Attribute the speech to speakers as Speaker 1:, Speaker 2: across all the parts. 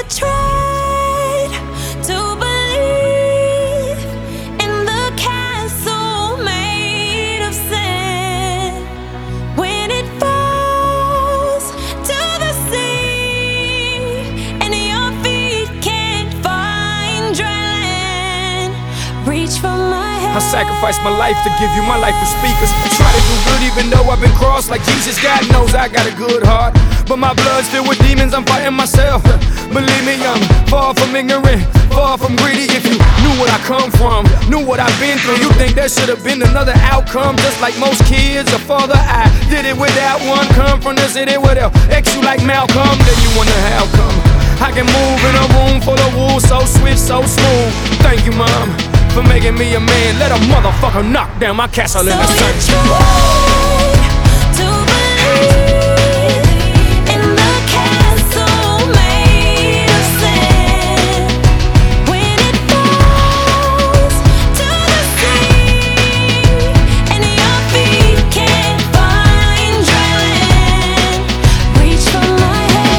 Speaker 1: you tried to believe in the castle made of sand. When it falls to the sea and your feet can't find dry land, reach for my hand.
Speaker 2: I sacrificed my life to give you my life for speakers. I try to do good even though I've been crossed like Jesus. God knows I got a good heart, but my blood's filled with demons, I'm fighting myself. Believe me, I'm far from ignorant, far from greedy. If you knew what I come from, knew what I've been through, you think there should have been another outcome. Just like most kids, a father, I did it without one. Come from the city where they'll X you like Malcolm. Then you wonder how come I can move in a room full of wolves, so swift, so smooth. Thank you, Mom, for making me a man. Let a motherfucker knock down my castle in the sun.
Speaker 1: So you tried to believe in the castle made of sand. When it falls to the sea and your feet can't find dry land, reach for my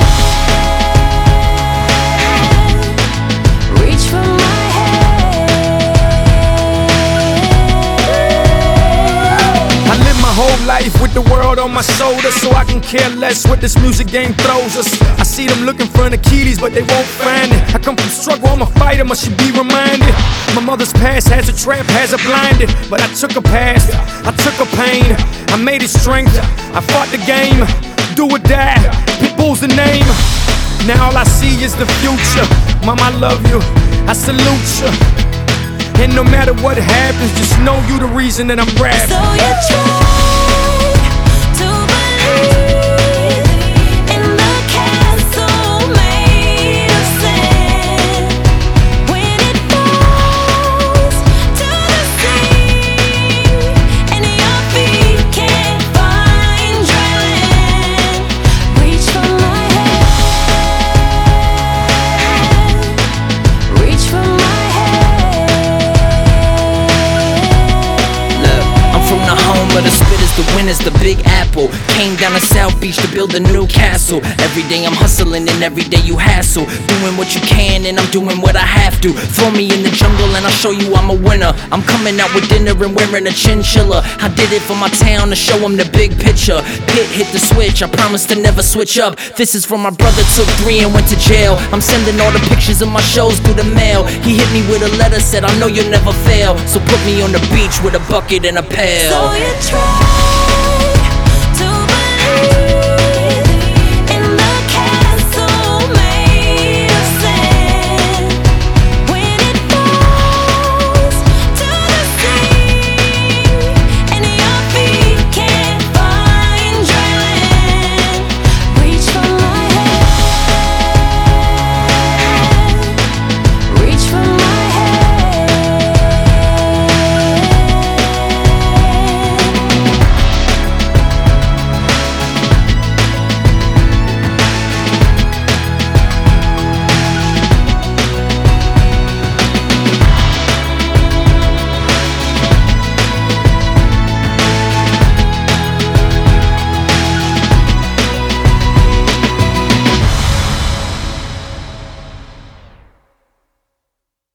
Speaker 1: hand. Reach for my
Speaker 2: I live my whole life with the world on my shoulders, so I can care less what this music game throws us. I see them looking for an Achilles, but they won't find it. I come from struggle, I'm a fighter, must you be reminded. My mother's past has a trap, has her blinded, but I took her past, I took her pain, I made it strength. I fought the game, do or die, Pitbull's the name. Now all I see is the future. Mom, I love you, I salute you. And no matter what happens, just know you the reason that I'm rapping.
Speaker 1: So you tried to believe in the castle made of sand. When it falls to the sea and your feet can't find dry land, reach for my hand. Reach for my
Speaker 3: but the spitters, the winners, the Big Apple. Came down to South Beach to build a new castle. Every day I'm hustling and every day you hassle. Doing what you can and I'm doing what I have to. Throw me in the jungle and I'll show you I'm a winner. I'm coming out with dinner and wearing a chinchilla. I did it for my town to show them the big picture. Pit hit the switch, I promise to never switch up. This is for my brother, took 3 and went to jail. I'm sending all the pictures of my shows through the mail. He hit me with a letter, said I know you'll never fail. So put me on the beach with a bucket and a pail.
Speaker 1: So you tried